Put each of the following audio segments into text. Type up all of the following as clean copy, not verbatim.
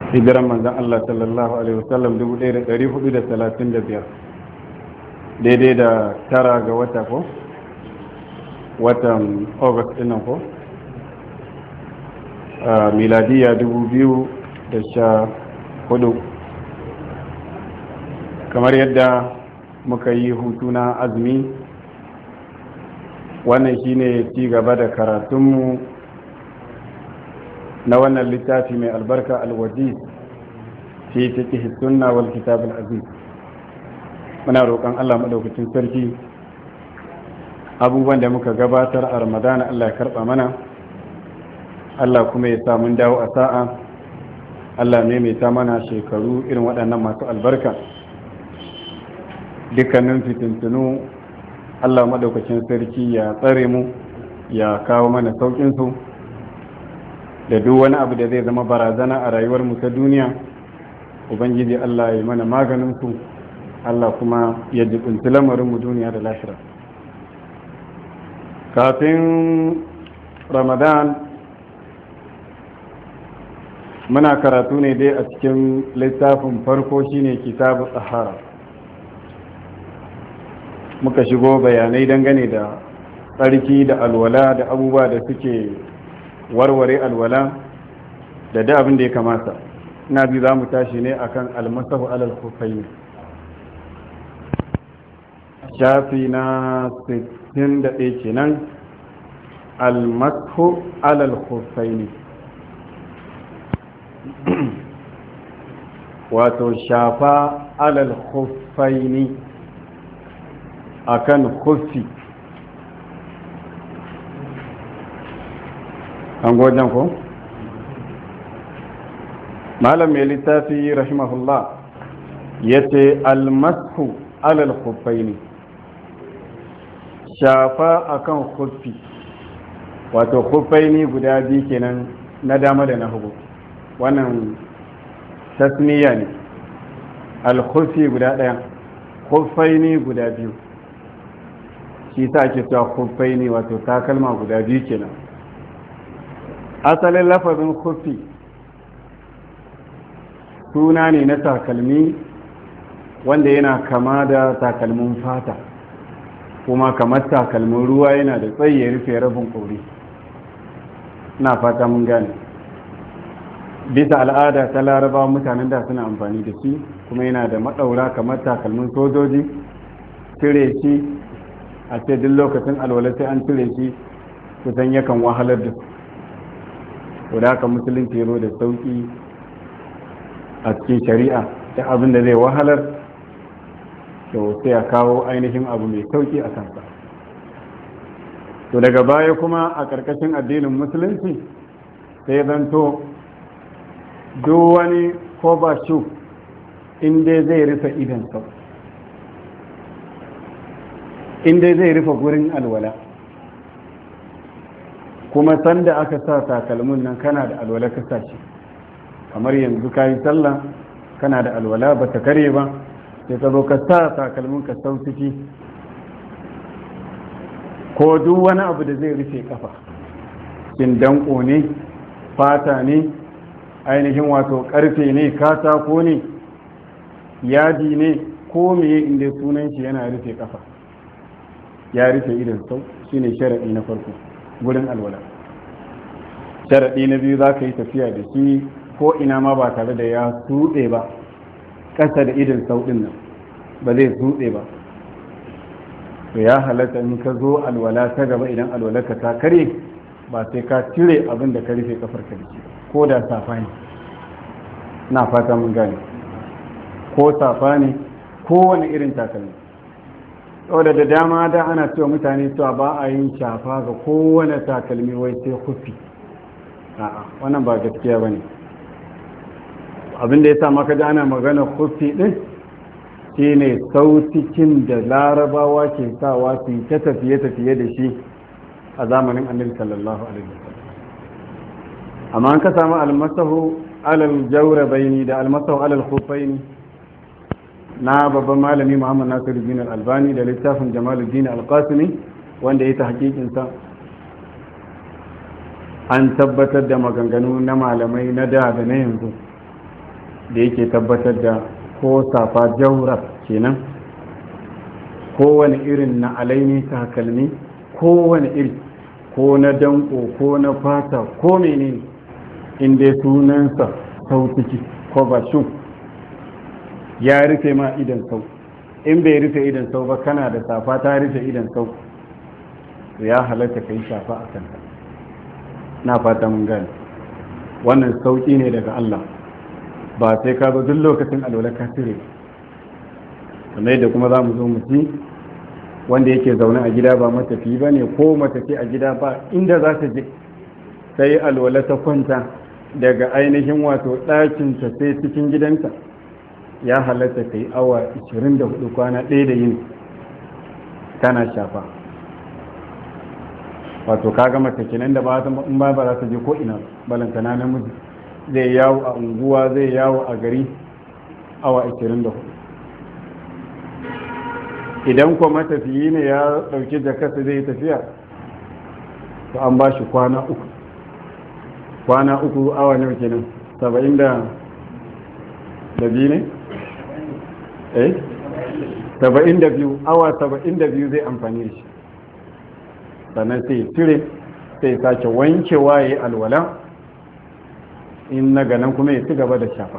hijiran manzan Allah sallallahu Alaihi wasallam 1435 daidai da 9 ga wata ko watan august ɗinnan ko miladiya 2014 kamar yadda muka yi hutu na azumi. Wannan shine ci gaba da karatunmu na wannan littafi mai albarka alwajiz fi fiqh sunna wal kitab al aziz. Muna roƙon Allah madaukakin sarki abubuwan da muka gabatar a Ramadana Allah ya karɓa mana, Allah kuma ya sa mun dawo a sa'a, Allah ne mai ta mana shekaru irin waɗannan masu albarka. Dukkanin fitintunu Allah madaukakin sarki ya tsare mu, ya kawo mana sauƙinsu da duk wani abu da zai zama barazana a rayuwar mu ta duniya. Ubangiji Allah ya mana maganin su, Allah kuma ya jibinci lamarin mu duniya da lahira. Kafin Ramadan muna karatu ne dai a cikin littafin farko shine kitabu tsahara. Muka shigo bayanai dangane da tsarki da alwala da abubuwa da suke warware alwala da da abin da ya kamata. Ina ji za mu tashi ne akan almasahu alal khuffaini, shafi na 61 kenan. almasahu alal khuffaini wato shafa alal khuffaini akan khuffi. an gojan ko malam mai littafi rahimahullah yace almasu alal khuffaini, shafa akan khuffi, wato khuffaini guda biyu kenan, na dama da na hagu. Wannan tasniya ne, al-khuffi guda ɗaya, khuffaini guda biyu. Shi sa ake cewa khuffaini, wato takalma guda biyu kenan. Asalin lafazin khuffi suna ne na takalmi wanda yana kama da takalmin fata, kuma kamar takalmin ruwa, yana da tsayi ya rufe rabin ƙori. Na fata mun gane. Bisa al'ada ta Laraba mutanen da suna amfani da shi, kuma yana da maɗaura kamar takalmin sojoji. Cire shi a ce duk lokacin alwala sai an cire shi, kusan yakan wahalar da su. Da haka musulunci yaro da sauƙi a cikin shari'a, da abin da zai wahalar to sai a kawo ainihin abu mai sauƙi a kansa. To daga baya kuma a ƙarƙashin addinin musulunci sai zanto duk wani cover shoe inda zai rufe idan sau, inda zai rufe gurin alwala, kuma sanda aka sa takalmin nan kana da alwala ka sa shi. Kamar yanzu ka yi sallah kana da alwala ba ta kare ba, sai ka zo ka sa takalmin ka sau ciki, ko duk wani abu da zai rufe kafa, shin danko ne, fata ne, ainihin wato karfe ne, katako ne, yadi ne, ko meye inda sunan shi yana rufe kafa, ya rufe idan sau, shine sharaɗi na farko gurin alwala. Sharaɗi na biyu, za ka yi tafiya da shi ko ina ma ba tare da ya tuɗe ba, ƙasa da idan sau ɗin nan ba zai tuɗe ba. To ya halatta in ka zo alwala ta gaba, idan alwalarka ta kare, ba sai ka cire abin da ka rufe kafar ka da shi, ko da safa ne. Na fata mun gane, ko safa ne, ko wani irin takalmi. Saboda da dama da ana cewa mutane cewa ba a yin shafa ga kowane takalmi wai sai khuffi. A'a, wannan ba gaskiya bane. Abin da ya sa maka da ana magana khuffi din shine sautikin da Larabawa ke sawa su yi ta tafiye-tafiye da shi a zamanin Annabi sallallahu alaihi wasallam. Amma an ka samu almasahu alal jawrabaini da almasahu alal khuffaini na babban malami Muhammad Nasiruddin Al-Albani da littafin Jamaluddin Al-Qasimi wanda ya ta hakikin sa, an tabbatar da maganganu na malamai na da na yanzu da yake tabbatar da ko safa jawrab kenan kowane irin na alaini takalmi kowane iri ko na danko ko na fata ko menene inda sunansa sautuki ko bashin ya rufe ma idan sau in bai rufe idan sau ba kana da safa ta rufe idan sau ya halatta kai shafa a kanta na fata mun gane wannan sauki ne daga Allah ba sai ka zo duk lokacin alwala ka cire kamar da kuma za mu zo mu ci wanda yake zaune a gida ba matafi ba ne ko matafi a gida ba inda za ta je sai alwala ta kwanta daga ainihin wato ɗakinta sai cikin gidanta ya halatta ta yi awa 24 kwana ɗaya da yin tana shafa wato kaga matakinan da ba za ta je ko ina balantana namiji zai yawo a unguwa zai yawo a gari awa 24 idan kuma matafiyi ne ya ɗauki jakarta zai tafiya to an ba shi kwana uku awa ne kenan 72 ne? 72 awa 72 zai amfani shi sannan sai cire sai sake wankewa ya yi alwala in na ganin kuma ya ci gaba da shafa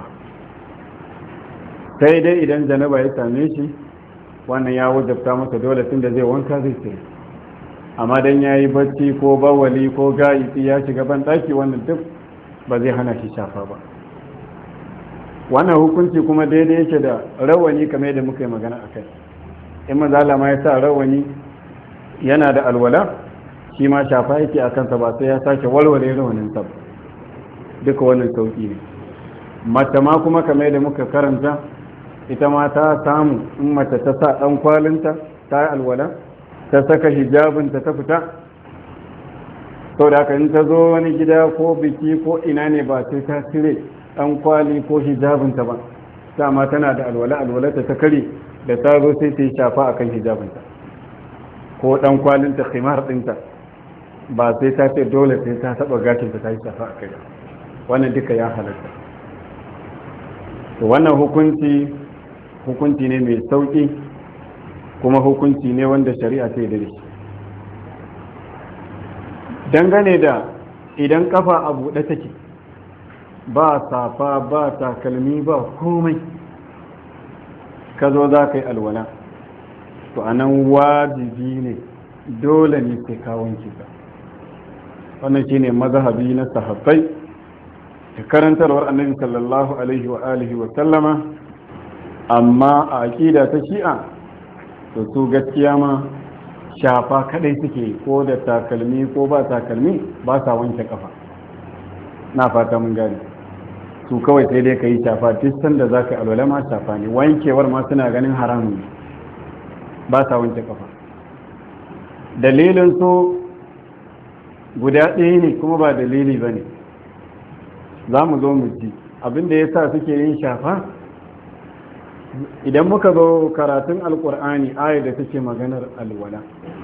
sai dai idan janaba ya same shi wannan ya wajabta masa dole tun da zai wanka zai cire amma dan ya yi bacci ko bawali ko ga'iti ya shiga ban ɗaki wannan duk ba zai hana shi shafa ba wannan hukunci kuma daidai yake da rawani kamar yadda muka yi magana a kai in mazala ma ya sa rawani yana da alwala shi ma shafa yake a kansa ba sai ya sake walwale rawanin sa duka wannan sauki ne mata ma kuma kamar yadda muka karanta ita ma ta samu in mace ta sa dan kwalinta ta yi alwala ta saka hijabinta ta fita sau da haka in ta zo wani gida ko biki ko ina ne ba sai ta cire dan kwali ko hijabinta ba dama tana da alwalata ta kare da ta zo sai ta yi shafa akan hijabinta ko dan kwalinta khimar dinta ba sai ta ce dole sai ta taba gashinta ta yi shafa akai wannan duka ya halatta to wannan hukunci ne mai sauki kuma hukunci ne wanda shari'a ta yi da shi dangane da idan kafa a buɗe take ba safa ba takalmi ba komai ka zo za ka yi alwala to a nan wajibi ne dole ne sai ka wanke ka wannan shi ne mazhabi na sahabbai da karantarwar annabi sallallahu alaihi wa alihi wa sallama amma a aƙida ta shi'a to su gaskiya ma shafa kadai suke ko da takalmi ko ba takalmi ba sa wanke kafa na fata mun gane su kawai sai dai ka yi shafa distan da za ka yi alwala ma shafa ne wankewar ma suna ganin haramun ba sa wanke kafa dalilin su guda ɗaya ne kuma ba dalili ba ne za mu zo mu ji abinda ya sa suke yin shafa idan muka zo karatun alkur'ani ayar da take maganar alwala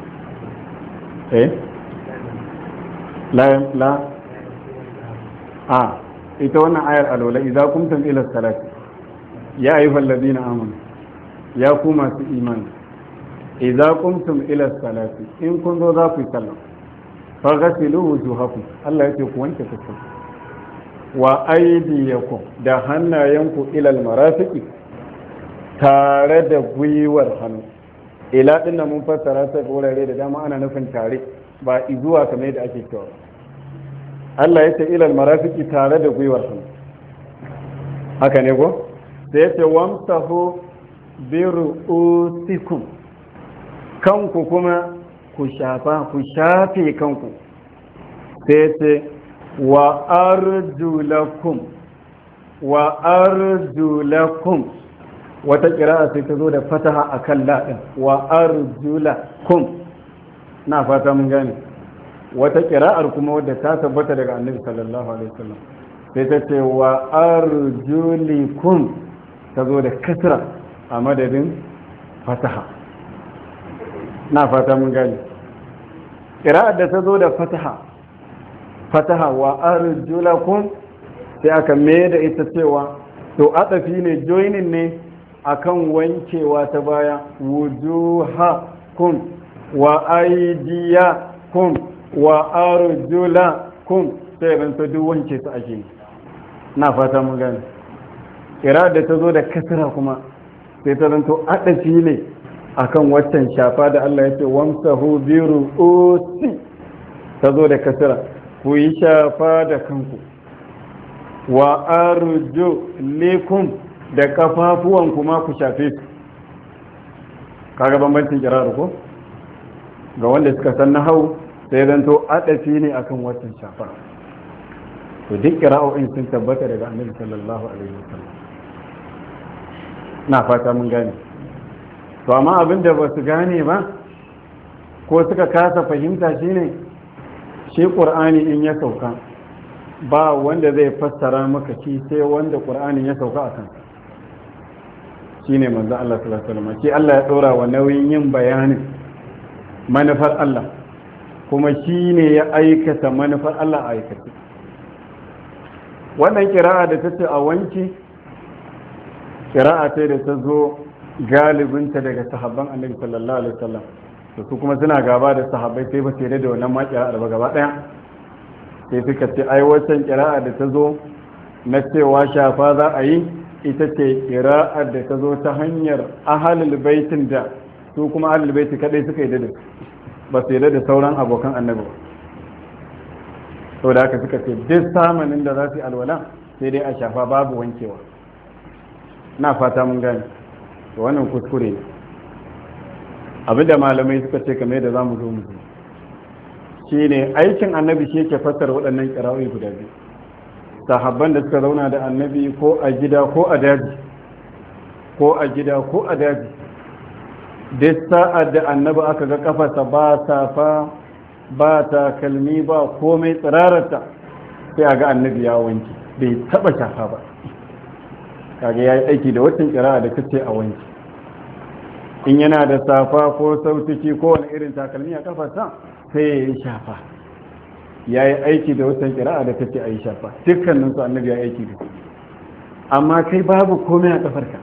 ita wannan ayar alwala idza kuntum ila salati ya ayyuhal ladina amanu ya ku masu imani idza kuntum ila salati in kun zo za ku yi sallah faghsilu wujuhakum Allah yake ku wanke fuskar wa aydiyakum da hannayenku ila almarafiqi tare da gwiwar hannu ila din nan mun fassara sai wurare da dama ana nufin tare ba izuwa kamar yadda ake cewa Allah ya ce ilal marafiki tare da gwiwar hannu haka ne go sai ya ce wamsahu bi ru'usikum kanku kuma ku shafe kanku sai ya ce wa arjulakum wata kira'a sai ta zo da fataha akan ladin wa arjulakum na fata mun gane wata kira'ar kuma wadda ta tabbata daga annabi sallallahu alaihi wasallam sai ta ce wa arjulikum ta zo da kasra a madadin fataha na fata mun gani kira'ar da ta zo da fataha wa arjulakum sai aka mai da ita cewa to atafi ne joinin ne akan wankewa ta baya wujuhakum wa aydiyakum wa arjulakum sai ran to duk wanke su ake na fata mun gane kira da ta zo da kasra kuma sai ta zanto atafi ne akan waccan shafa da Allah ya ce wamsahu bi ru'usi ta zo da kasra ku yi shafa da kanku wa arjulikum da kafafuwan kuma ku shafe su kaga bambancin kirar ko ga wanda suka san nahau sai zanto adafi ne akan watan shafa to duk kira'o'in sun tabbata daga annabi sallallahu alaihi wasallam na fata mun gane to amma abin da ba su gane ba ko suka kasa fahimta shine shi qur'ani in ya sauka ba wanda zai fassara maka shi sai wanda qur'ani ya sauka a kansa shine manzo Allah sallallahu alaihi wasallam shi Allah ya dora wa nauyin yin bayanin manufar Allah kuma shine ya aikata manufar Allah a aikace wannan kira'a da tace a wanki kira'a ce da ta zo galibinta daga sahabban Annabi sallallahu alaihi wasallam to su kuma suna gaba da sahabbai sai ba su yarda da wannan ma kira'a ba gaba daya sai suka ce ai wancan kira'a da ta zo na cewa shafa za a yi ita ce kira'ar da ta zo ta hanyar ahalul baitin da su kuma ahalul baiti kadai suka yi da ba su yi da sauran abokan annabi to da haka suka ce duk samanin da za su yi alwala sai dai a shafa babu wankewa na fata mun gane to wannan kuskure ne abinda malamai suka ce kamar yadda za mu zo mu zo shine aikin annabi shi yake fassara waɗannan kira'o'i guda biyu sahabban da suka zauna da annabi ko a gida ko a daji ko a gida ko a daji duk sa'ad da annabi aka ga kafarsa ba safa ba takalmi ba komai tsirararta sai a ga annabi ya wanke bai taba shafa ba kaga ya yi aiki da waccan kira'a da kace a wanke in yana da safa ko sautiki ko wani irin takalmi a kafarsa sai ya yi shafa ya yi aiki da wata kira'a da ta ce a yi shafa dukkaninsu annabi ya aiki da su amma kai babu komai a kafarka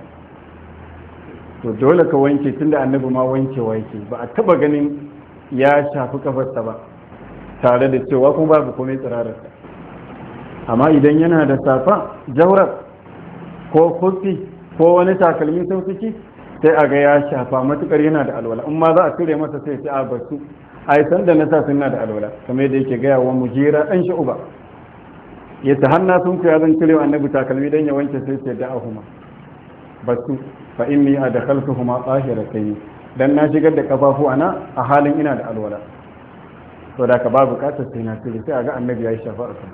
to dole ka wanke tunda annabi ma wankewa yake ba a taba ganin ya shafi kafarsa ba tare da cewa kuma babu komai tsirararsa amma idan yana da safa jaurar ko kufi ko wani takalmi sautuki sai a ga ya shafa matukar yana da alwala in ma za a cire masa sai a basu ai san da nasa suna da alwala kamar yadda yake gaya wa mujira dan shu'ba ya ta hanna sun ya zan cire annabi takalmi dan ya wanke sai ce da'ahuma basu fa inni adkhaltuhuma tahiratayn dan na shigar da kafafu ana a halin ina da alwala to da ka ba bukatar sai na cire sai a ga annabi ya yi shafa'a kan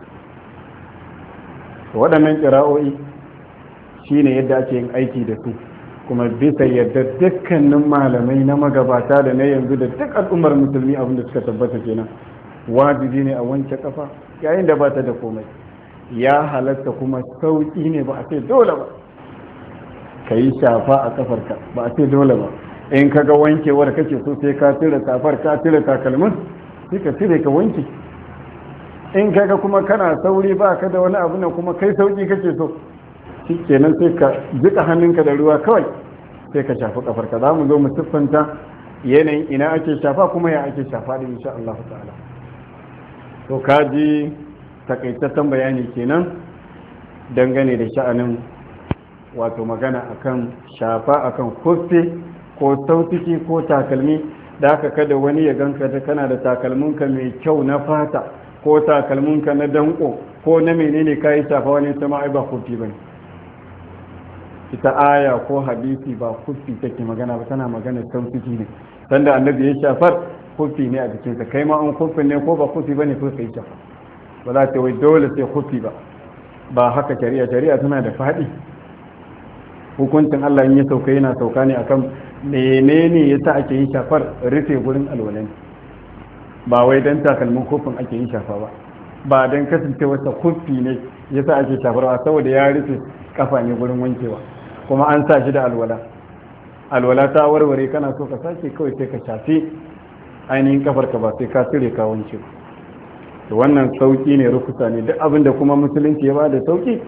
to waɗannan qira'o'i shine yadda ake yin aiki da su kuma bisa yadda dukkanin malamai na magabata da na yanzu da duk al'ummar musulmi abinda suka tabbata kenan wajibi ne a wanke kafa yayin da ba ta da komai ya halatta kuma sauki ne ba a ce dole ba ka yi shafa a kafarka ba a ce dole ba in ka ga wankewar kake so sai ka cire safar ka cire takalmin sai ka cire ka wanke in ka ga kuma kana sauri ba ka da wani abu na kuma kai sauki kake so shi kenan sai ka jika hannunka da ruwa kawai sai ka shafi kafarka za mu zo mu siffanta yanayin ina ake shafa kuma ya ake shafa da insha Allah ta'ala to ka ji takaitaccen bayani kenan dangane da sha'anin wato magana akan shafa akan kofi ko sautiki ko takalmi da haka kada wani ya ganka da kana da takalminka mai kyau na fata ko takalminka na danko ko na menene kayi shafa wani sama ai ba kofi bane ita aya ko hadisi ba kufi take magana ba tana magana sautuki ne sanda annabi ya shafar kufi ne a jikinsa kai ma an kufi ne ko ba kufi bane ko sai shafa ba za ta wai dole sai kufi ba haka shari'a tana da faɗi hukuncin Allah in ya sauka yana sauka ne akan menene yasa ake yin shafar rufe gurin alwalani ba wai dan takalmin kufin ake yin shafa ba dan kasancewarsa kufi ne yasa ake shafar ba saboda ya rufe kafa ne gurin wankewa kuma an sa shi da alwala ta warware kana so ka sake kawai sai ka shafi ainihin kafarka ba sai ka cire ka wanke ba to wannan sauki ne rukusa ne duk abin da kuma musulunci ya bada sauki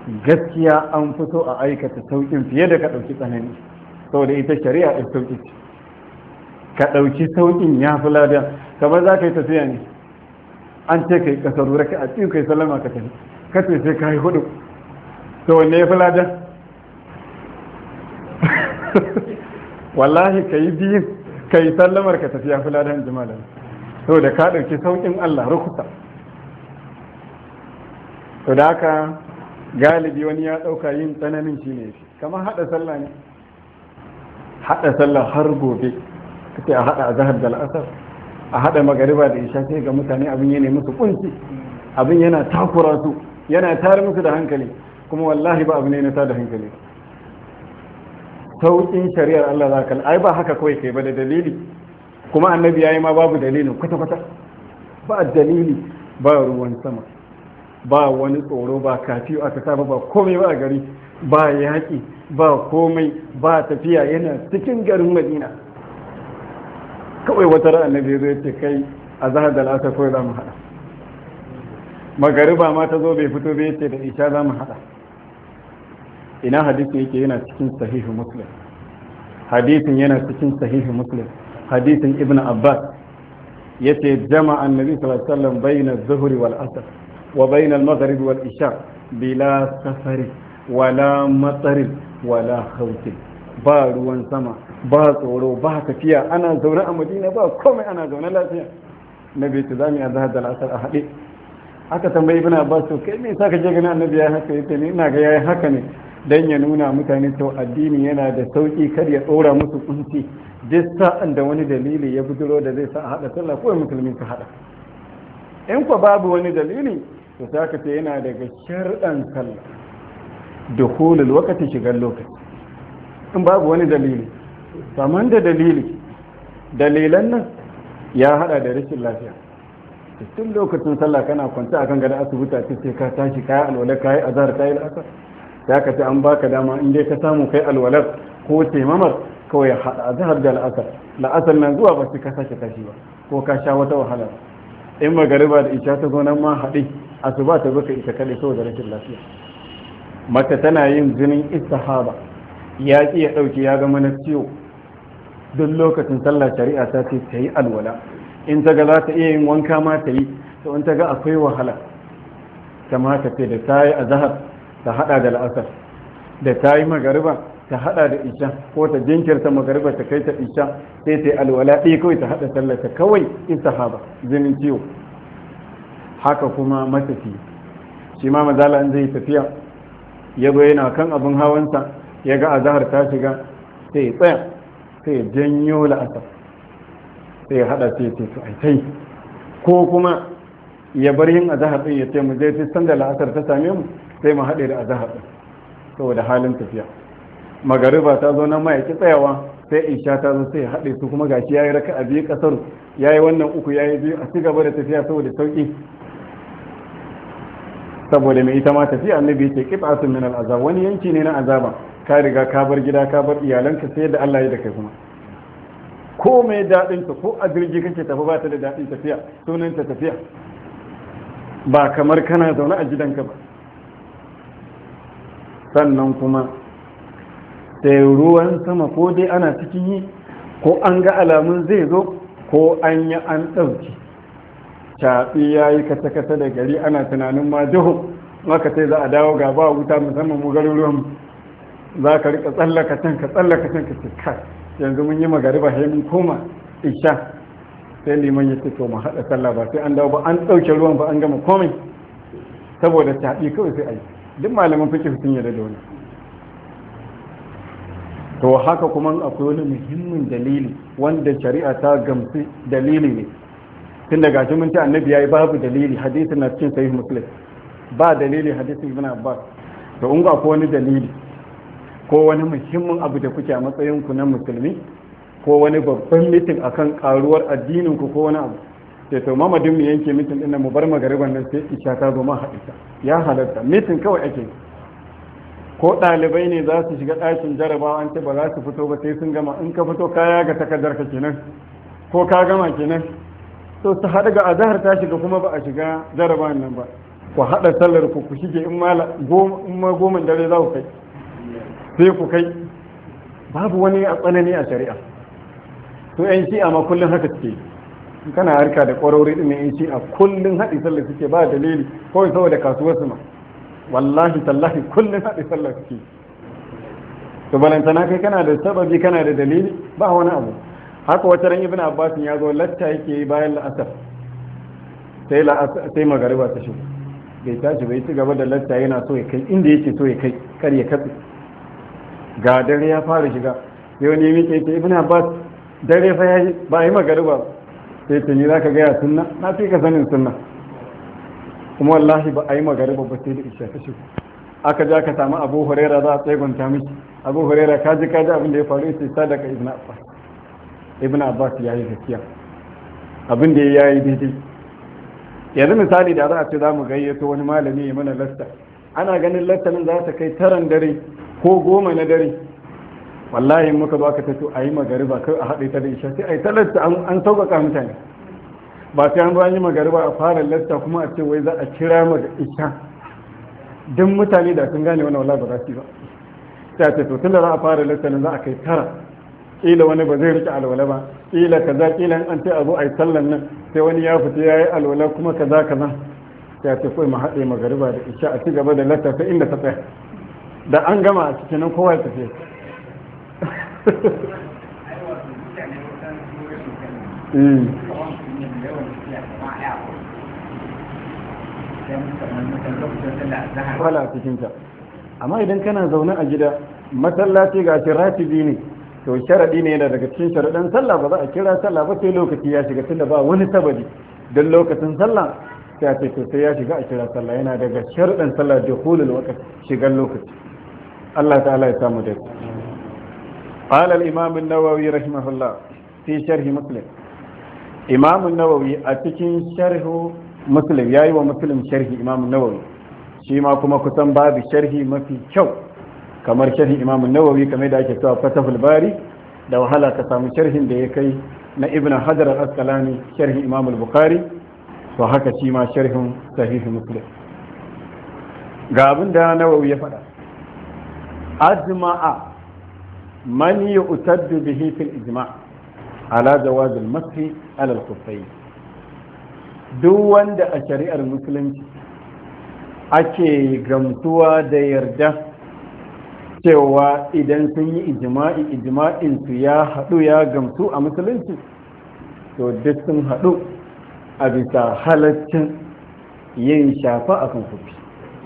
gaskiya an fito a aikata sauƙin fiye da ka ɗauki tsanani, saboda ita shari'a ɗin sauƙi ce. Ka ɗauki sauƙin ya fi lada, kamar za ka yi tafiya ne an ce ka yi ƙasar wura ka a cikin kai sallama ka tafi, ka ce sai ka yi hudu, to wanne ya fi lada? Wallahi ka yi biyun ka yi sallamar ka tafi ya fi ladan jima'a, saboda ka ɗauki sauƙin Allah rukusa. To da haka galibi wani ya ɗauka yin tsananin shi ne shi, kamar haɗa sallah ne, haɗa sallah har gobe kace a haɗa azhar da al'asar, a haɗa magariba da isha, sai ga mutane abin yana musu kunci, abin yana takura su, yana tare musu da hankali, kuma wallahi ba abu ne na ta da hankali. Sauƙin shari'ar Allah za ka ai ba haka kawai kai ba da dalili, kuma annabi yayi ma babu dalilin kwata-kwata, ba dalili, ba ruwan sama, ba wani tsoro, ba kafiyo aka saba, ba komai ba a gari, ba yaƙi, ba komai, ba tafiya, yana cikin garin Madina. Kawai wata ran annabi zai ce kai a zahar da al'asar kawai za mu haɗa, magariba ma ta zo bai fito bai ce da isha za mu haɗa. Ina hadisi yake? Yana cikin sahihu Muslim, hadisin yana cikin sahihu Muslim, hadisin Ibn Abbas yace jama'a annabi sallallahu alaihi wasallam bayna adh-dhuhri wal asr wa bayna al-maghrib wal isha bila safari wala matsari wala khawf, ba ruwan sama, ba tsoro, ba tafiya, ana zaune a Madina, ba komai, ana zaune lafiya. Nabi ta zami azhar da al-asr a hade. Aka tambayi Ibn Abbas, to kai me yasa kaje ganin annabi ya haka? Yace ni ina ga yayi haka ne dan ya nuna mutane to addini yana da sauki, kar ya tsora musu kunci. Duk sa'an da wani dalili ya bujiro da zai sa a hada sallah, ko musulmi su hada. In ko babu wani dalili, to sai aka ce yana daga sharɗan sallah dukhulul waqti, shigar lokaci. In babu wani dalili, kamar da dalili, dalilan nan ya hada da rashin lafiya. Tun lokacin sallah kana kwanta akan gadon asibiti, a ce sai ka tashi kayi alwala, kayi azhar, kayi al'asar, ya ka ce an baka dama in dai ka samu kai alwalar ko taimamar, kawai ya haɗa azhar da la'asar nan zuwa ba su ka sake tashi ba, ko ka sha wata wahala. In magariba da isha ta zo nan ma haɗe, asuba ta zo ka ita kaɗai saboda rashin lafiya. Mace tana yin jinin istihaba, ya ƙi ya ɗauki, ya zama na ciwo, duk lokacin sallah shari'a ta ce ta yi alwala. In ta ga za ta iya yin wanka ma ta yi, to in ta ga akwai wahala, ta ma ta ce da ta yi azhar ta hada da la'asar, da ta yi magariba ta hada da isha, ko ta jinkirta magariba ta kai ta isha, sai ta yi alwala ɗaya kawai ta hada sallar ta kawai istihaba, jinin ciwo. Haka kuma matafi, shi ma mazala in zai tafiya, ya zo yana kan abin hawansa, ya ga azhar ta shiga, sai ya tsaya, sai ya janyo la'asar, sai ya hada sai ya ce to ai tai, ko kuma ya bar yin azhar din, ya ce mu je sai sanda la'asar ta same mu sai mu haɗe da azhar din, saboda halin tafiya. Magariba ta zo nan ma ya ki tsayawa, sai isha ta zo sai ya haɗe su, kuma gashi yayi raka'a biyu kasar, yayi wannan uku, yayi biyu, a ci gaba da tafiya saboda sauki. Saboda mai ita ma tafiya, annabi yake qit'atun min al-azab, wani yanki ne na azaba. Ka riga ka bar gida, ka bar iyalanka, sai da Allah ya da kai kuma. Ko mai daɗin ta, ko a jirgi kake tafi, ba ta da daɗin tafiya, sunan ta tafiya, ba kamar kana zaune a gidanka ba. Sannan kuma sai ruwan sama, ko dai ana cikin yi, ko an ga alamun zai zo, ko an yi an ɗauki, shafi ya yi kasa-kasa da gari, ana tunanin ma duhu, maka sai za a dawo ga ba wuta, musamman mu garuruwan, za ka rika tsallaka can ka tsallaka can ka ce kai, yanzu mun yi magariba sai mun koma isha, sai liman ya ce to mu haɗa sallah, ba sai an dawo ba, an ɗauke ruwan ba, an gama komai, saboda shafi kawai sai a yi. Duk malaman fiqh sun yarda da wani. To haka kuma akwai wani muhimmin dalili wanda shari'a ta gamsu dalili ne, tun daga shi mun ce annabi yayi babu dalili, hadisin na cikin sahih Muslim, ba dalili hadisin Ibn Abbas. To in ga akwai wani dalili ko wani muhimmin abu da kuke a matsayin ku na musulmi, ko wani babban mitin akan karuwar addinin ku, ko wani abu, sai to mamadin mu yanke mitin din nan, mu bar magariban nan sai isha ta zo ma hadisa, ya halatta mitin kawai ake. Ko ɗalibai ne za su shiga ɗakin jarabawa, an ce ba za su fito ba sai sun gama, in ka fito kaya ga takardar ka kenan, ko ka gama kenan, to su haɗu ga azahar ta shiga kuma ba a shiga jarabawan nan ba, ku haɗa sallar ku shige in ma goma dare za ku kai sai ku kai, babu wani a tsanani a shari'a. to yan shi'a ma kullum haka suke, kana harka da ƙwararri ɗin yan shi'a kullum haɗi sallar suke ba dalili kawai saboda kasuwar su ma, wallahi tallahi kullum haɗi sallar suke. to balantana kai kana da sababi kana da dalili ba wani abu. haka wata ran ibn abbas ya zo latta yake yi bayan la'asar, sai magariba ta shigo, bai tashi bai ci gaba da latta yana so ya kai inda yake so ya kai, kar ya katse. ga dare ya fara shiga, sai wani ya miƙe ce ibn abbas dare fa yayi ba yi magariba, sai ta ni zaka gaya sunna, na fi ka sanin sunna, kuma wallahi ba a yi magariba ba sai da isha ta shigo. aka ja ka samu abu huraira za a tsegunta miki, abu huraira kaji abin da ya faru, sai sadaka ibn abbas ya yi gaskiya, abin da ya yi daidai. yanzu misali da za a ce za mu gayyato wani malami ya mana lasta, ana ganin lastanin za ta kai 9 dare ko 10 na dare, wallahi muka zo aka tato a yi magariba kai a haɗe ta da isha, sai a yi ta lasta an sauƙaƙa mutane, ba sai an zo an yi magariba a fara lasta kuma a ce wai za a kira mu da isha. duk mutane da sun gane wani wallahi ba za su yi ba, sai a ce to tunda za a fara lastanin za a kai 9, kila wani ba zai rike alwala ba, kila kaza, kila an ce a zo a yi sallan nan sai wani ya fita ya yi alwala kuma kaza sai a ce kawai mu haɗe magariba da isha a ci gaba da lasta sai inda ta tsaya, da an gama a cikin nan kowa ya tafi. wala cikinta, amma idan kana zaune a gida masallaci ga shi ratibi ne, to sharadi ne yana daga cikin sharadan sallah, ba za a kira sallah ba sai lokaci ya shiga, tunda ba wani sababi don lokacin sallah sai a ce to sai ya shiga a kira sallah, yana daga sharadan sallah da hulul waqt, shigan lokaci. Allah ta'ala ya samu dai. qala al-imam an-nawawi rahimahullah fi sharh muslim, imam an-nawawi a cikin sharh muslim yayi wa muslim sharhi, imam an-nawawi shi ma kuma kusan babu sharhi mafi kyau kamar sharhin imam an-nawawi, kamar da ake cewa fatahul bari, da wahala ka samu sharhin da ya kai na ibn hajar al-asqalani sharhin imam al-bukhari, to haka shi ma sharhin sahih muslim. ga abin da nawawi ya faɗa, ajma'a man yu'taddu bihi fil ijma' ala jawaz al-masih ala al-khuffayn, duk wanda a shari'ar musulunci ake gamsuwa da yarda cewa idan sun yi ijma'in su ya haɗu ya gamsu a musulunci, to duk sun haɗu a bisa halaccin yin shafa a kan kufi.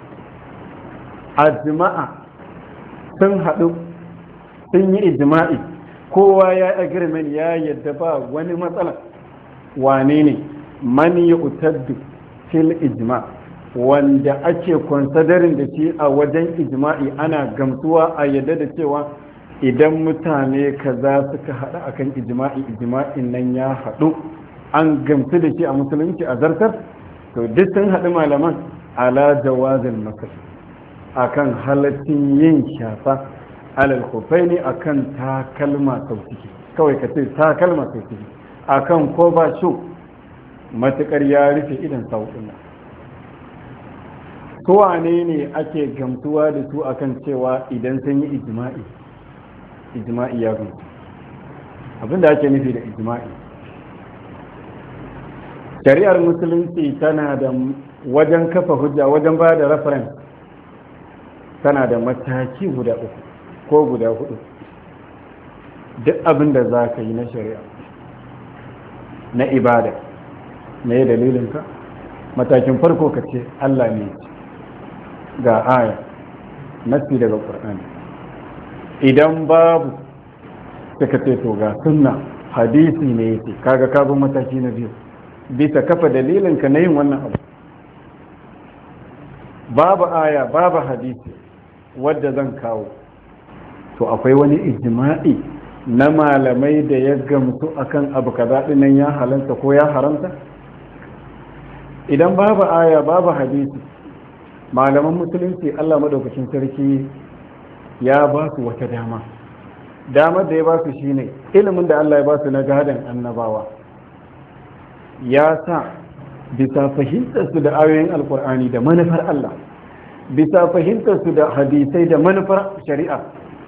Ajma'a sun haɗu sun yi ijma'i, kowa ya agreement ya yadda ba wani matsala. wane ne man yu'taddu fil ijma', wanda ake considering da shi a wajen ijma'i, ana gamsuwa a yadda da cewa idan mutane kaza suka haɗu akan ijma'in nan ya haɗu, an gamsu da shi a musulunci a zartar, to duk sun haɗu malaman ala jawazin masar, akan halaccin yin shafa alal khufaini, akan takalma sautiki, kawai ka ce takalma sautiki, akan ko ba shu matukar ya rufe idan sautin nan. Su wane ne ake gamsuwa da su akan cewa idan sun yi ijma'i ya gamsu? Abinda ake nufi da ijma'i, shari'ar musulunci tana da wajen kafa hujja, wajen ba da reference, tana da mataki guda 3 ko guda 4. duk abin da za ka yi na shari'a na ibada, me dalilinka? Matakin farko ka ce Allah ne ga aya nasi daga Qur'ani, idan babu suka ce to ga sunna hadisi ne yake, kaga ka bi mataki na biyu bisa kafa dalilinka na yin wannan abu. Babu aya babu hadisi wadda zan kawo, to akwai wani ijma'i na malamai da ya gamsu akan abu kaza dinnan ya halanta ko ya haramta. Idan babu aya babu hadisi, malaman musulunci Allah madaukakin sarki ya ba su wata damar da ya ba su shine ilimin da Allah ya ba su na gadan annabawa, ya sa bisa fahimtarsu da ayoyin alkur'ani da manufar Allah, bisa fahimtarsu da hadisai da manufar shari'a,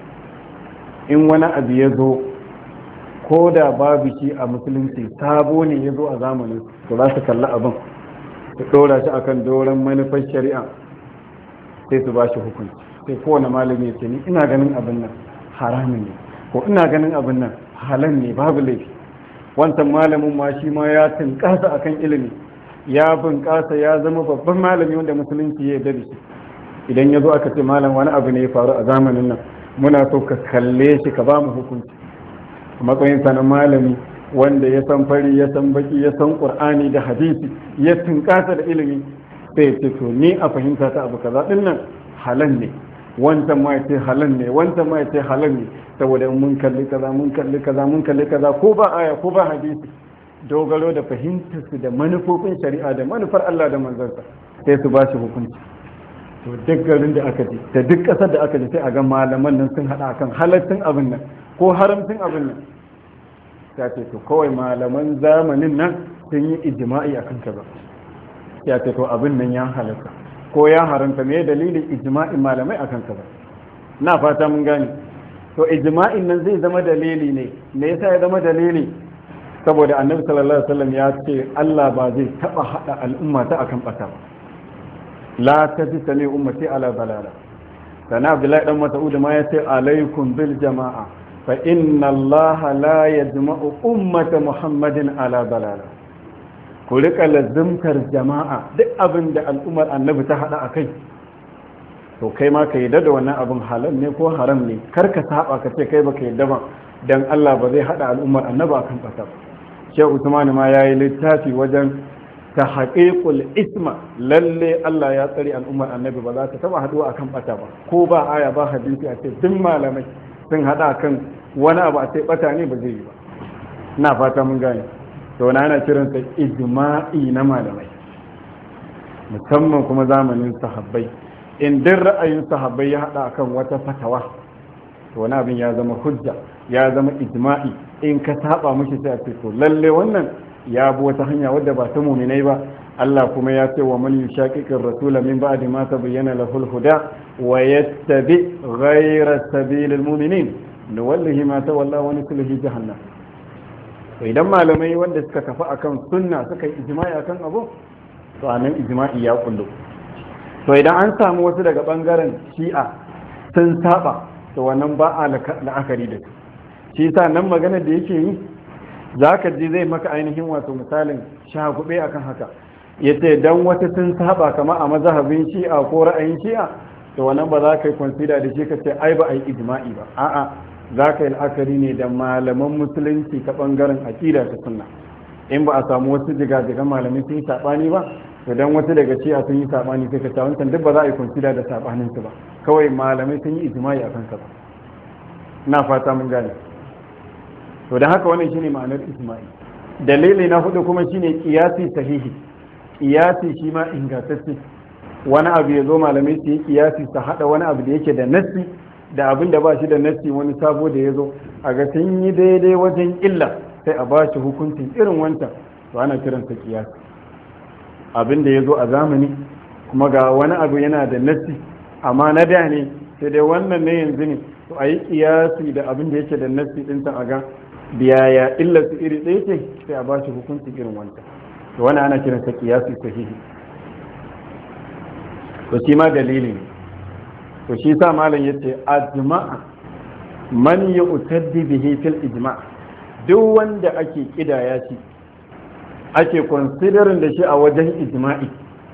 in wani abu ya zo ko da babu shi a musulunci sabo ne ya zo a zamanin to za su kalli abin su ɗora shi akan doron manufar shari'a sai su ba shi hukunci. sai kowane malami ya ce ni ina ganin abin nan haramun ne ko ina ganin abin nan halal ne babu laifi. wancan malamin ma shi ma ya tunkasa akan ilimi, ya bunƙasa ya zama babban malami wanda musulunci ya yarda da shi. idan ya zo aka ce malam wani abu ne ya faru a zamanin nan muna so ka kalle shi ka ba mu hukunci, a matsayin sa na malami wanda ya san fari ya san baki ya san qur'ani da hadisi ya tunkasa da ilimi, sai ya ce to ni a fahimta ta abu kaza din nan halal ne, wancan ma ya ce halal ne, wancan ma ya ce halal ne, saboda mun kalli kaza mun kalli kaza mun kalli kaza ko ba aya ko ba hadisi, dogaro da fahimtar su da manufofin shari'a da manufar Allah da manzansa sai su ba shi hukunci. to duk garin da aka ji da duk ƙasar da aka ji sai a ga malaman nan sun haɗa akan halaccin abin nan ko haramcin abin nan. ya ce to kawai malaman zamanin nan sun yi ijma'i akan kaza, ya ce to abin nan ya halatta ko ya haramta, me dalilin ijma'in malamai akan kaza. na fata mun gane. to ijma'in nan zai zama dalili ne, me yasa ya zama dalili? saboda annabi sallallahu alaihi wasallam ya ce Allah ba zai taba hada al'umma ta akan bata ba, la tajtami ummati ala balala. sana Abdullahi dan Mas'ud ma ya ce alaikum bil jama'a fa inna Allah la yajma'u ummata Muhammadin ala balala. ku rika lazimtar jama'a, duk abin da al'ummar annabi ta hada akai to kai ma ka yadda da wannan abin halal ne ko haram ne, kar ka saba ka ce kai baka yadda ba dan Allah ba zai hada al'ummar annabi akan bata ba. Sheikh Usman ma yayi littafi wajen tahqiqul isma, lalle Allah ya tsare al'ummar annabi ba za ta taba haduwa akan bata ba, ko ba aya ba hadisi a ce duk malamai sun hada kan wani abu a ce bata ne ba zai yi ba. ina fata mun gane. to na ana kiran sa ijma'i na malamai, musamman kuma zamanin sahabbai. in din ra'ayin sahabbai ya hada akan wata fatawa to wani abin ya zama hujja, ya zama ijma'i. in ka saba mushi sai a ce to lalle wannan ya bi wata hanya wadda ba ta muminai ba. Allah kuma ya ce wa man yushaqiqir rasula min ba'di ma tabayyana lahu al-huda wa yattabi ghayra sabilil mu'minin nuwallihi ma tawalla wa nuslihi jahannam. to idan malamai wanda suka tafi akan sunna suka yi ijma'i akan abu to anan ijma'i ya kullu. to idan an samu wasu daga bangaren shi'a sun saba to wannan ba a la'akari da su. shi yasa nan maganar da yake yi zaka ji zai maka ainihin wato misalin shagube akan haka, yace dan wata sun saba kama a mazhabin shi'a ko ra'ayin shi'a to wannan ba za ka yi consider da shi ka ce ai ba ai ijma'i ba. a'a za ka yi la'akari ne da malaman musulunci ta bangaren aqida ta sunna. in ba a samu wasu jigajigan malamai sun yi sabani ba to dan wata daga shi'a sun yi sabani sai ka ta wancan duk ba za a yi consider da sabanin su ba, kawai malamai sun yi ijma'i akan sa. ina fata mun gane. to da haka wannan shine ma'anar ijma'i. dalili na hudu kuma shine qiyasi sahihi. qiyasi shi ma ingantacce, wani abu ya zo malamai su yi qiyasi su hada wani abu da yake da nassi da abin da ba shi da nassi, wani sabo da ya zo a ga sun yi daidai wajen illa sai a ba shi hukuncin irin wancan, to ana kiransa qiyasi. abin da ya zo a zamani kuma ga wani abu yana da nassi amma na da ne, sai dai wannan ne yanzu ne, to a yi qiyasi da abin da yake da nassi din a ga biyaya illa su iri ɗaya ce sai a ba shi hukuncin irin wancan, to wani ana kiransa qiyasi sahihi. to shi ma dalili ne. to shi sa malam yace ajma'a man yu'taddi bihi fil ijma', duk wanda ake kidaya shi ake considering da shi a wajen ijma'i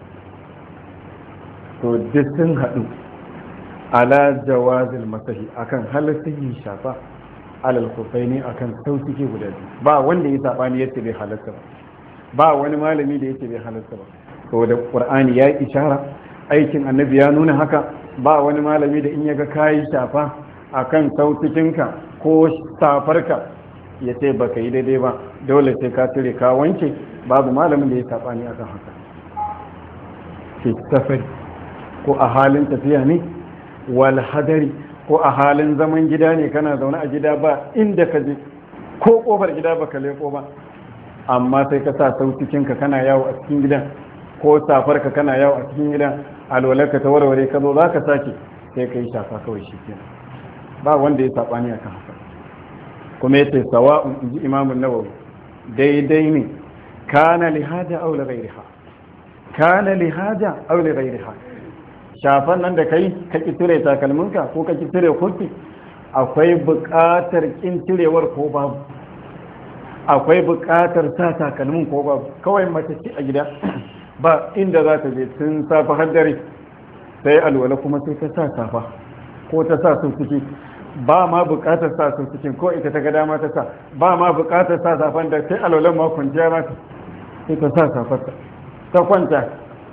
to duk sun haɗu ala jawazil masahi akan halaccin shafa alal kufaini akan sautuke guda biyu. ba wanda ya sabani yace bai halatta ba wani malami da yace bai halatta ba, saboda qur'ani ya yi ishara, aikin annabi ya nuna haka. ba wani malami da in yaga kayi shafa akan sautukinka ko safarka ya ce baka yi daidai ba, dole sai ka cire ka wanke. babu malamin da ya sabani akan haka. fi safari ko a halin tafiya ne, wal hadari ko a halin zaman gida ne, kana zaune a gida ba inda ka je ko kofar gida baka leko ba, amma sai ka sa sautikinka kana yawo a cikin gidan ko safarka kana yawo a cikin gidan alwalarka ta warware ka zo za ka sake sai ka yi shafa kawai shi kenan ba wanda ya saɓani a kan haka kuma ya ce sawa'un in ji imamun nawawi daidai ne kana lihaja aw li ghayriha kana lihaja aw li ghayriha shafan nan da kai ka ki cire takalminka ko ka ki cire kurfi akwai buƙatar kin cirewar ko babu akwai buƙatar sa takalmin ko babu kawai mace ce a gida ba inda za ta je tun safa har dare sai alwala kuma sai ta sa safa ko ta sa sufuki ba ma buƙatar sa sufukin ko ita ta ga dama ta sa ba ma buƙatar sa safan da sai alwalan ma kwanciya ma sai ta sa safarta ta kwanta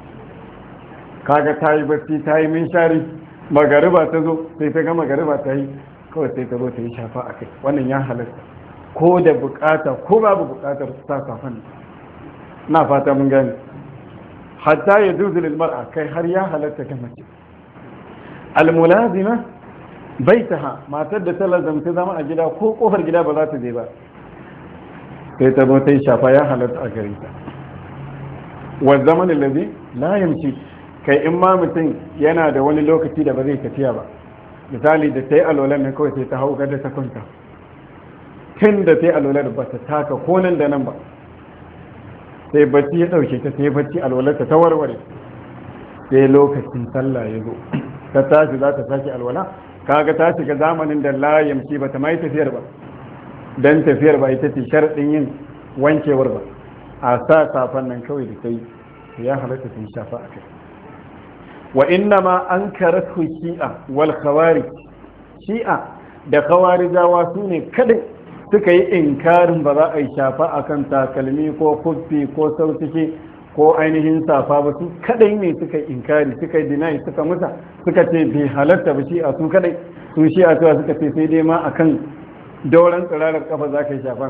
kaga ta yi bacci ta yi minshari magariba ta zo sai ta ga magariba ta yi kawai sai ta zo ta yi shafa a kai wannan ya halatta ko da bukata ko babu bukatar sa safan na fata mun gani hatta ya duzu lil mar'a kai har ya halatta ta mace almulazima baitaha matar da ta lazamta zama a gida ko kofar gida ba za ta je ba sai ta zo ta yi shafa ya halatta a gare ta wa zaman allazi la yamshi kai in ma mutum yana da wani lokaci da ba zai tafiya ba misali da ta yi alwalar ne kawai sai ta hau gada ta kwanta tun da ta yi alwalar ba ta taka ko nan da nan ba sai bacci ya ɗauke ta sai bacci alwalar ta warware sai lokacin sallah ya zo ta tashi za ta sake alwala kaga ta shiga zamanin da layamci ba ta mai tafiyar ba dan tafiyar ba ita ce sharɗin yin wankewar ba a sa safan nan kawai da ta yi ya halatta sun shafa a kai wa inna ma an karatu shi'a wal khawari shi'a da khawarijawa su ne kadai suka yi inkarin ba za a yi shafa akan takalmi ko kuffi ko sautiki ko ainihin safa ba su kadai ne suka yi inkari suka yi dinayi suka musa suka ce bai halatta ba shi'a su kadai su shi'a cewa suka ce sai dai ma akan dauran tsirarar kafa za ka yi shafa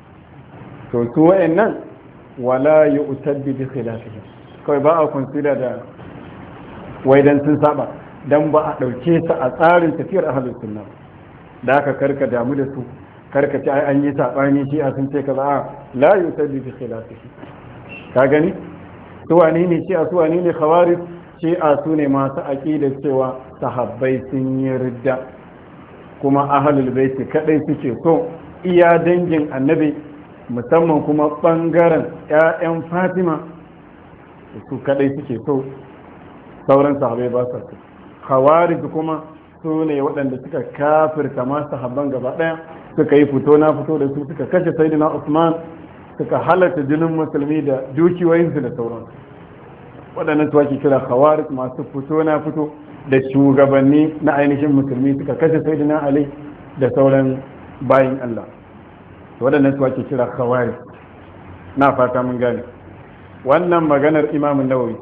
to su wa'annan wala yu'taddi bi khilafihi kawai ba a consider da wai dan sun saba dan ba a dauke su a tsarin tafiyar ahlus sunna da aka karka damu da su karka ci ai an yi sabani shi a sun ce kaza la yusalli bi khilafihi ka gani su wani ne shi a su wani ne khawarij shi a su ne masu aqida cewa sahabbai sun yi ridda kuma ahlul bait kadai suke so iya dangin annabi musamman kuma bangaren ƴaƴan Fatima su kadai suke so sauran sahabai ba sa su khawarij kuma su ne waɗanda suka kafirta ma sahabban gaba ɗaya suka yi fito na fito da su suka kashe sayyidina Usman suka halatta jinin musulmi da dukiyoyinsu da sauransu waɗannan su ake kira khawarij masu fito na fito da shugabanni na ainihin musulmi suka kashe sayyidina Ali da sauran bayin Allah waɗannan su ake kira khawarij na fata mun gane wannan maganar Imam Nawawi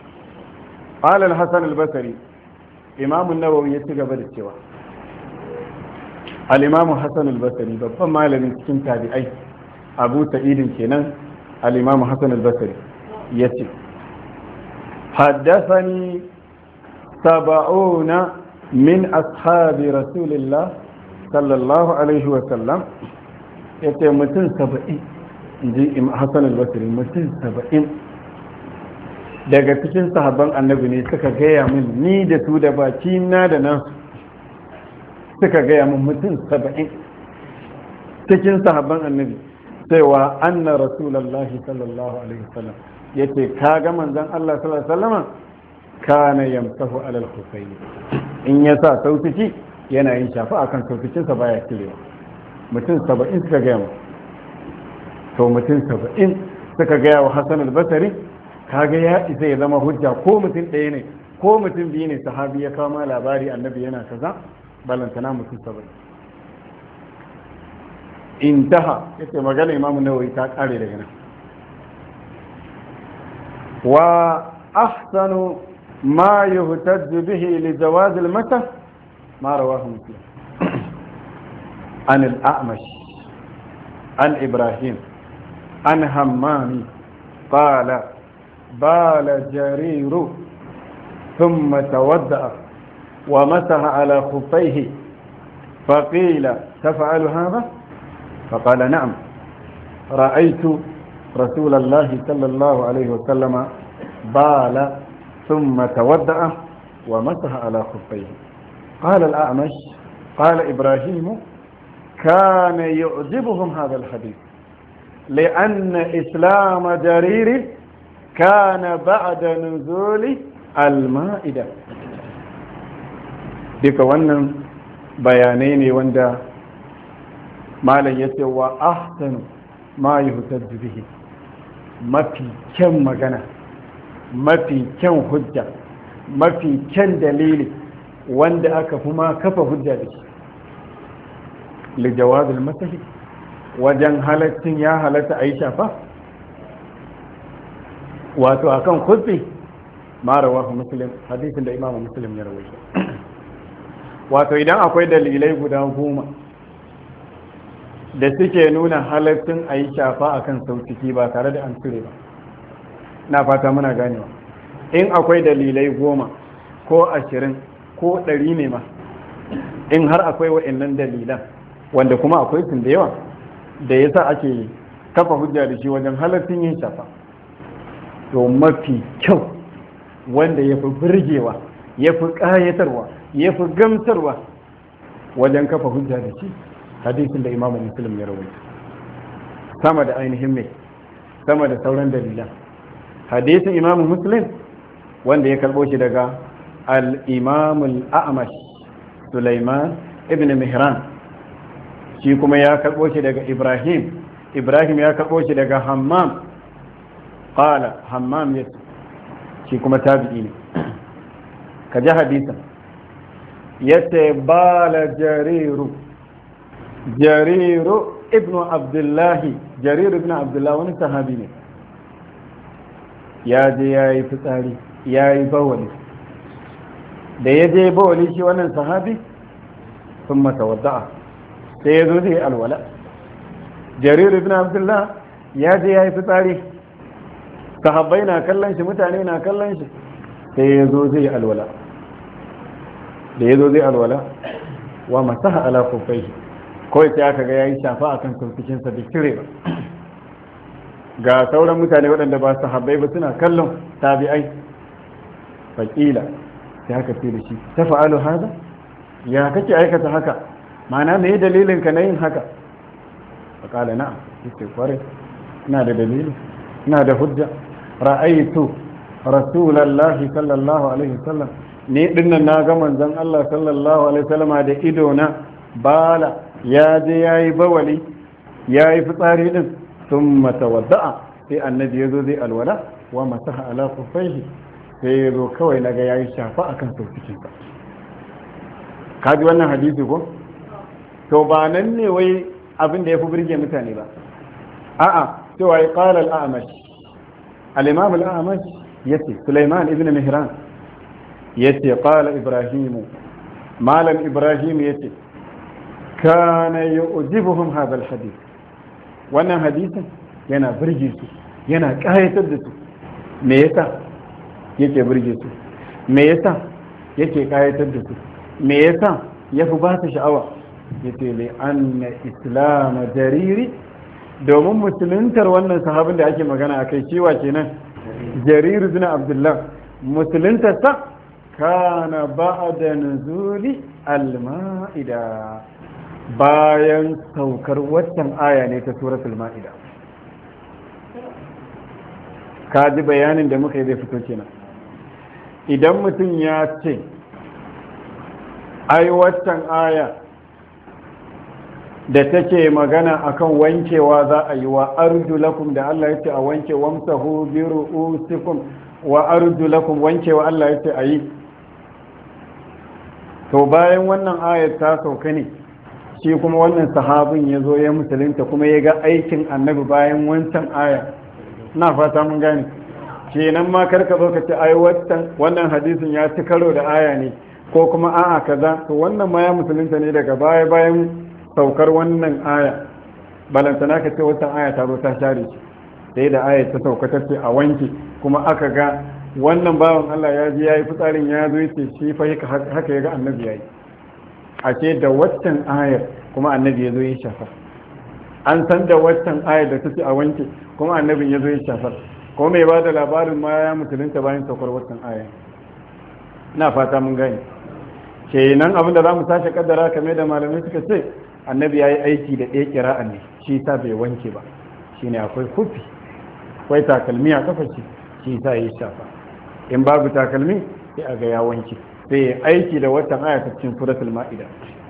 قال الحسن البصري إمام النووي يتجب الاتواء الإمام حسن البصري بفما لم يكن تابعي أبو سعيد كنان الإمام حسن البصري يتي حدثني 70 من أصحاب رسول الله صلى الله عليه وسلم يتي متن 70 جي حسن البصري متن 70 daga cikin sahabban annabi ne suka gaya min ni da su da baki na da nan suka gaya min mutum 70 cikin sahabban annabi cewa anna rasulullahi sallallahu alaihi wasallam yace kaga manzon Allah sallallahu alaihi wasallam kana yamsahu alal khufayni in ya sa sautuki yana yin shafa akan sautukin sa baya kirewa mutum 70 suka gaya min to mutum 70 suka gaya wa Hassan al-Basri kaga ya isa ya zama hujja ko mutum ɗaya ne ko mutum biyu ne sahabi ya kama labari annabi yana kaza balantana mutum 70 intaha yace magana Imam Nawawi ta kare daga nan wa ahsanu ma yuhtaju bihi li jawaz al-mata ma rawahu Muslim an al-A'mash an Ibrahim an Hammami qala بال جرير ثم تودأ ومسح على خفيه فقيل تفعل هذا فقال نعم رأيت رسول الله صلى الله عليه وسلم بال ثم تودأ ومسح على خفيه. قال الأعمش قال إبراهيم كان يعجبهم هذا الحديث لأن إسلام جرير كان بعد نزول المائدة. duka wannan bayanai ne wanda malam ya ce wa ahsanu ma yuhtaju bihi, mafi kyan magana, mafi kyan hujja, mafi kyan dalili wanda aka kuma kafa hujja da shi li jawazil masahi, wajen halaccin ya halatta a yi shafa wato akan khuffi ma rawahu muslim, hadisin da imamu muslim ya rawaito. wato idan akwai dalilai guda 10 da suke nuna halaccin a yi shafa akan sautiki ba tare da an cire ba, na fata muna ganewa. in akwai dalilai 10 ko 20 ko 100 ne ma, in har akwai wa'annan dalilan wanda kuma akwai sun da yawa da yasa ake kafa hujja da shi wajen halaccin yin shafa, to mafi kyau wanda ya fi birgewa, ya fi ƙayatarwa, ya fi gamsarwa wajen kafa hujja da shi hadisin da imamu muslim ya rawaita, sama da ainihin mai, sama da sauran dalilan. hadisin imamu muslim wanda ya karbo shi daga al-imamul a'mash Sulaiman ibn Mihran, shi kuma ya karbo shi daga Ibrahim ya karbo shi daga Hammam, qala Hammam yace, shi kuma tabi'i ne. ka ji hadisin yace bala jariru ibn abdullahi, jariru ibn abdullahi wani sahabi ne, ya je ya yi fitsari, ya yi bawali. da ya je bawali shi wannan sahabi sun mata wadda'a, sai ya zo zai alwala. jariru ibn abdullahi ya je ya yi fitsari, sahabbai na kallon shi, mutane na kallon shi, sai ya zo zai alwala. da ya zo zai alwala wa masaha ala kufai, kawai sai aka ga yayi shafa akan kurkukinsa da kire ba. ga sauran mutane waɗanda ba su habbai ba suna kallon tabi'ai, faƙila sai aka ce da shi ta fa'alu haza, ya kake aikata haka, ma'ana me dalilin ka na yin haka? faƙala na'am, yake kware, ina da dalili, ina da hujja. ra'aitu rasulallahi sallallahu alaihi wasallam, ni dinnan na ga manzon Allah sallallahu alaihi wasallama da ido na, bala ya je yayi bawali, yayi fitsari din, thumma tawadda'a, sai annabi yazo zai alwala, wa masaha ala kuffaihi, sai yazo kawai naga yayi shafa akan sauƙin sa. kaji wannan hadisi ko? to ba nan ne wai abin da yafi burge mutane ba, a'a cewa ya qala al-a'mash, al-imam al-a'mash yace Sulaiman ibn Mihran yace qala Ibrahim, malam Ibrahim yace kana yu'jibuhum hadha al-hadith, wannan hadisin yana burge su, yana kayatar da su. me yasa yake burge su? me yasa yake kayatar da su? me yasa yafi ba su sha'awa? yace li anna islam jariri, domin musuluntar wannan sahabin da ake magana akai, cewa kenan jarir ibn abdullah, musuluntar sa kana ba'da nuzuli al-ma'ida, bayan saukar waccan aya ne ta suratul ma'ida. ka ji bayanin da muka yi zai fito kenan. idan mutum ya ce ai waccan aya da take magana akan wankewa za a yi wa arjulakum, da Allah ya ce a wanke, wamsahu bi ru'usikum wa arjulakum, wankewa Allah ya ce a yi, to bayan wannan ayat ta sauka ne shi kuma wannan sahabin ya zo ya musulunta, kuma ya ga aikin annabi bayan wancan aya. na fata mun gane, kenan ma karka zo ka ce ai wannan hadisin ya ci karo da aya ne, ko kuma a'a kaza, to wannan ma ya musulunta ne daga baya bayan saukar wannan aya. balantana ka ce wata aya ta zo ta share shi, sai da aya ta sauka ta ce a wanke, kuma aka ga wannan bawan Allah ya ji yayi fitsarin, ya zo yace shi fa haka ya ga annabi yayi, a ce da waccan ayar kuma annabi ya zo ya shafa. an san da waccan ayar da take a wanke kuma annabin ya zo ya shafar ko mai ba da labarin ma ya musulunta bayan saukar waccan ayar. na fata mun gani kenan abin da za mu tashi kaddara kamar da malamai suka ce annabi ya yi aiki da ɗaya kira'an ne shi sa bai wanke ba shine akwai kufi akwai takalmi a kafa shi sa ya yi shafa in babu takalmi sai a ga ya wanke sai ya aiki da watan aya ta cikin suratul ma'ida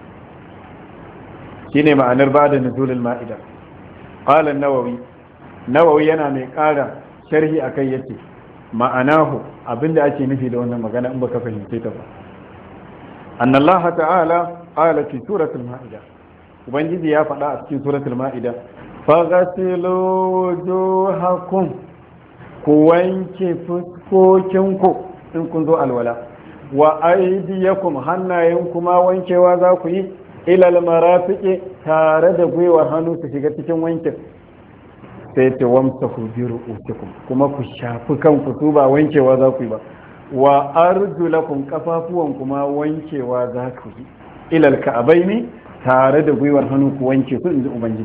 shine ma'anar ba da nuzulul ma'ida. qala nawawi yana mai ƙara sharhi akai yace ma'anahu abinda ake nufi da wannan magana in baka fahimce ta ba anna Allah ta'ala qala fi suratul ma'ida ubangiji ya faɗa a cikin suratul ma'ida faghsilu wujuhakum ku wanke fuskokinku in kun zo alwala wa aydiyakum hannayen kuma wankewa za ku yi ilal marafiqi tare da gwiwar hannu su shiga cikin wankin sai ta wamsahu bi ru'usikum kuma ku shafi kanku su ba wankewa za ku yi ba wa arjulakum kafafuwan kuma wankewa za ku yi ilal ka'abaini tare da gwiwar hannu ku wanke su inji ubangiji.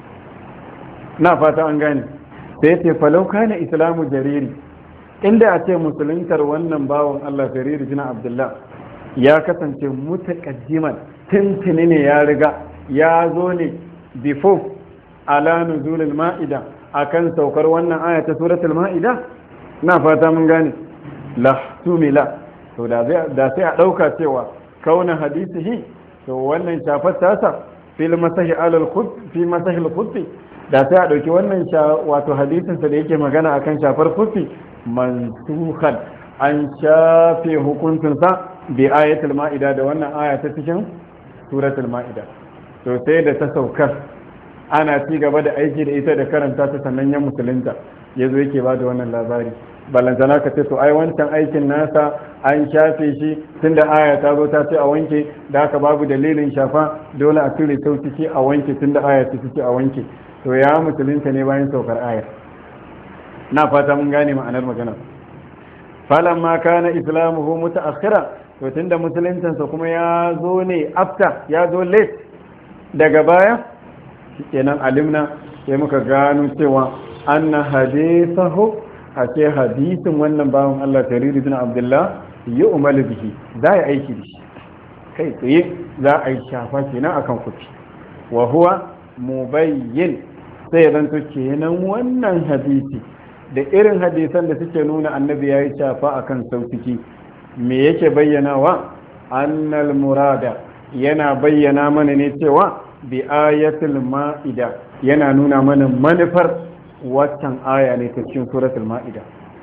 na fata an gane sai ce falau kana islamu jariri inda a ce musuluntar wannan bawan Allah jariri jina abdullah ya kasance mutaqaddiman tuntuni ne ya riga ya zo ne before ala nuzulul ma'ida akan saukar wannan aya ta suratul ma'ida. na fata mun gane la tumila to da sai a dauka cewa kauna hadisihi to wannan shafar tasa fil masahi alal khut fi masahi al khut da sai a dauki wannan wato hadisin sa da yake magana akan shafar khut mansukhan an shafe hukuncin sa bi ayatul ma'ida da wannan aya ta cikin suratul ma'ida. to sai da ta saukar ana ci gaba da aiki da ita da karanta ta sannan ya musulunta yazo yake ba da wannan labari balantana ka ce to ai wancan aikin nasa an shafe shi tunda aya ta zo ta ce a wanke da haka babu dalilin shafa dole a cire sauki a wanke tunda aya ta ce a wanke to ya musulunta ne bayan saukar aya. na fata mun gane ma'anar magana falamma kana islamuhu mutaakhira to tunda musuluntansa kuma ya zo ne after ya zo late daga baya kenan alimna sai muka gano cewa anna hadithahu a ce hadisin wannan bawan Allah Jarir ibn Abdullah yi umaru bihi za a aiki da shi kai tsaye za a yi shafa kenan akan kufi wa huwa mubayyin sai zan to kenan wannan hadisi da irin hadisan da suke nuna annabi ya yi shafa akan sautiki me yake bayyanawa annal murada yana bayyana mana ne cewa bi ayatul ma'ida yana nuna mana manufar watan aya ne ta cikin suratul ma'ida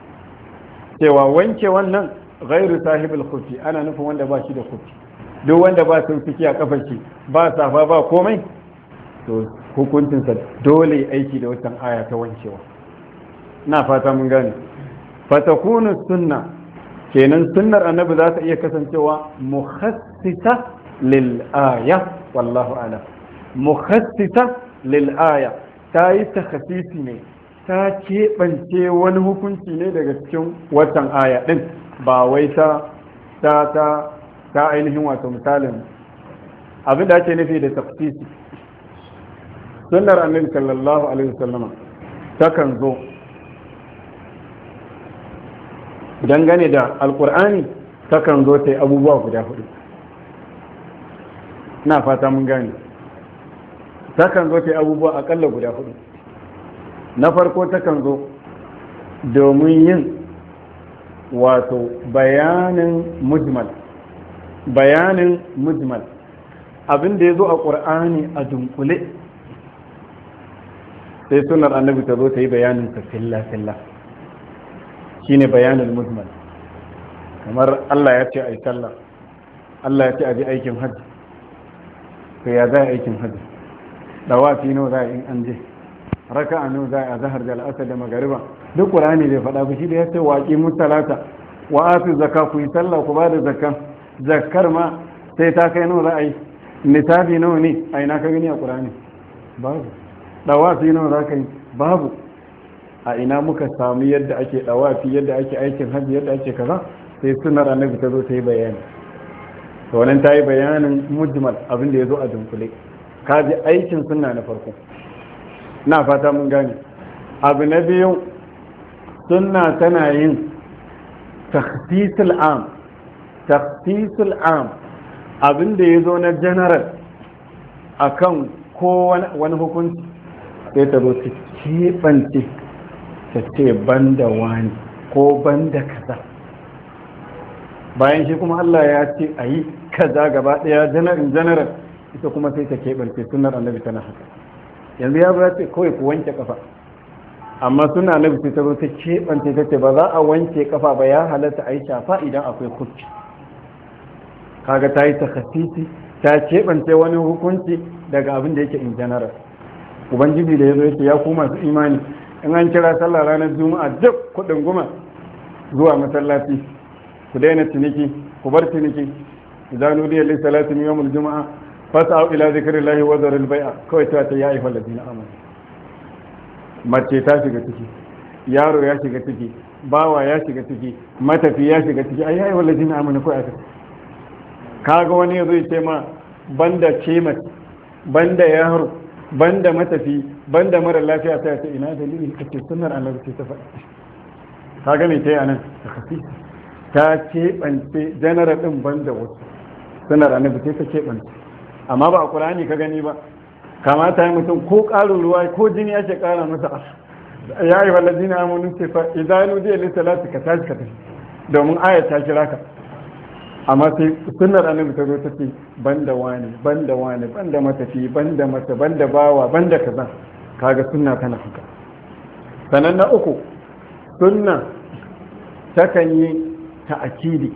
cewa wanke wannan ghairu sahibul khufi ana nufin wanda ba shi da khufi duk wanda ba sun fiki a kafar shi ba safa ba komai to hukuncinsa dole aiki da watan aya ta wankewa. na fata mun gane fatakunu sunna kenan sunnar annabi za ta iya kasancewa mukhassisa lil aya wallahu a'lam mukhassisa lil aya ta yi takhasisi ne ta keɓance wani hukunci ne daga cikin watan aya ɗin ba wai ta ainihin wato misalin abin da ake nufi da takhasisi sunnar annabi sallallahu alaihi wasallama takan zo dangane da alkur'ani takan zo ta yi abubuwa guda hudu. na fata mun gane takan zo ta yi abubuwa akalla guda hudu. na farko takan zo domin yin wato bayanin mujmal abin da ya zo a ƙur'ani a dunkule sai sunar annabi ta zo ta yi bayanin ta filla shine bayanin mujmal kamar Allah ya ce a yi sallah Allah ya ce a ji aikin hajji to ya za a aikin hajji dawafi nawa za a in an je raka'a nawa za a zahar da al'asar da magariba duk qur'ani bai faɗa ba shi da ya ce waqi musalata wa atu zakka ku yi sallah ku ba da zakka zakkar ma sai ta kai nawa za a yi nisabi nawa ne a ina ka gani a qur'ani babu dawafi nawa za ka yi babu a ina muka samu yadda ake dawafi yadda ake aikin hajji yadda ake kaza sai sunnar annabi ta zo ta yi bayani to wannan ta yi bayanin mujmal abin da ya zo a dunkule ka ji aikin sunna na farko na fata mun gane. Abu na biyu, sunna tana yin takhsisul am abinda ya zo na general akan ko wani hukunci sai ta zo ta keɓance ta ce banda wani ko banda kaza, bayan shi kuma Allah ya ce a yi kaza gaba ɗaya general ita kuma sai ta keɓance sunnar annabi tana haka. Yanzu ya ba ce kawai ku wanke kafa, amma suna annabi sai ta zo ta keɓance ta ce ba za a wanke kafa ba, ya halatta a yi shafa idan akwai kufi. Kaga ta yi takhasisi, ta keɓance wani hukunci daga abin da yake in general. Ubangiji da ya zo yake ya ku masu imani, in an kira sallah ranar juma'a duk kuɗin guma zuwa masallaci, ku daina ciniki, ku bar ciniki, idan nudiya lis salati min yawmil juma'a fas'au ila zikrillahi wa dharul bai'a, kawai ta ya ayyuhal ladina amanu. Mace ta shiga ciki, yaro ya shiga ciki, bawa ya shiga ciki, matafi ya shiga ciki, ai ayyuhal ladina amanu ko aka. Kaga wani yazo ya ce ma banda kema, banda yaro, banda matafi, banda mara lafiya, sai ta ina dalili kace sunnar Allah ce ta faɗi. Kaga me tayi anan ta khafif, ta keɓance general din banda wasu, sunnar annabi ce ta keɓance, amma ba a Qur'ani ka gani ba. Kamata yi mutum ko ƙarin ruwa ko jini ake ƙara masa, ya yi walazina amonu ce fa idan nudiya lissalati ka tashi ka tafi, domin ayat ta kira ka. Amma sai sunnar annabi ta zo ta ce banda wani, banda wani, banda matafi, banda mata, banda bawa, banda kaza. Kaga sunna tana haka. Sanan na uku, sunna takan yi ta'akidi,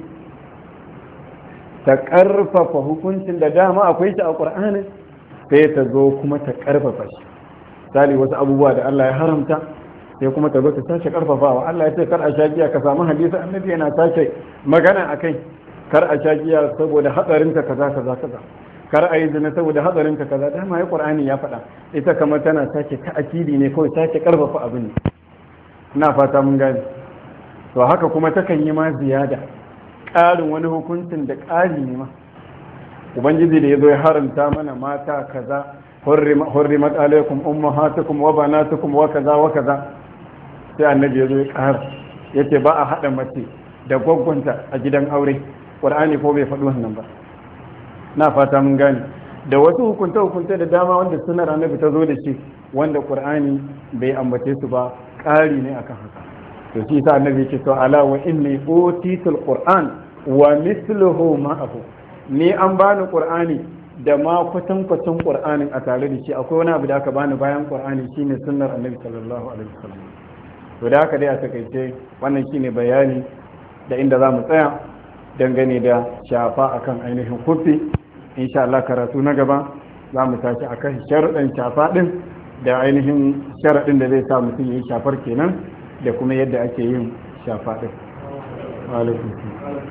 ta ƙarfafa hukuncin da dama akwai shi a Qur'ani, sai ta zo kuma ta karfafa shi. Misali wasu abubuwa da Allah ya haramta, sai kuma ta zo ta sace karfafawa. Allah ya ce kar a sha giya, ka samu hadisi annabi yana sace magana akai, kar a sha giya saboda hadarin ta kaza kaza kaza, kar a yi zina saboda hadarin ta kaza. Dama ya Qur'ani ya faɗa, ita kamar tana sace ta'akidi ne, kawai sace karfafa abin ne. Ina fata mun gane. To haka kuma takan yi ma ziyada, ƙarin wani hukuncin da ƙari ne ma. Ubangiji da ya zo ya haramta mana mata kaza, hurrimat alaikum ummahatukum wa banatukum wa kaza wa kaza, sai annabi ya zo ya ƙara yace ba a haɗa mace da gwaggwanta a gidan aure. Qur'ani ko bai faɗi wannan ba. Na fata mun gane. Da wasu hukunta da dama wanda sunar annabi ta zo da shi, wanda Qur'ani bai ambace su ba, ƙari ne akan haka. To shi sa annabi ya ce to ala wa inni utitul qur'an wa mithluhu ma'ahu, ni an bani Qur'ani da ma kwatankwacin Qur'anin a tare da shi. Akwai wani abu da aka bani bayan Qur'ani, shine sunnar annabi sallallahu alaihi wasallam. To da haka dai a takaice wannan shine bayani da inda za mu tsaya dangane da shafa akan ainihin kufi. Insha Allah karatu na gaba za mu tashi akan sharuɗan shafa din, da ainihin sharaɗin da zai sa mutum ya yi shafar kenan, da kuma yadda ake yin shafa din. Wa alaikum